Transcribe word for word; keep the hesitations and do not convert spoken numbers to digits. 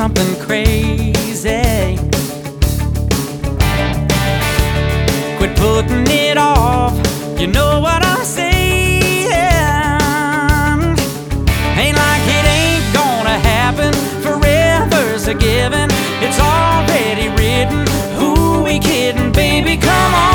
something crazy. Quit putting it off, you know what I'm saying. Ain't like it ain't gonna happen, forever's a given. It's already written, who we kidding, baby, come on.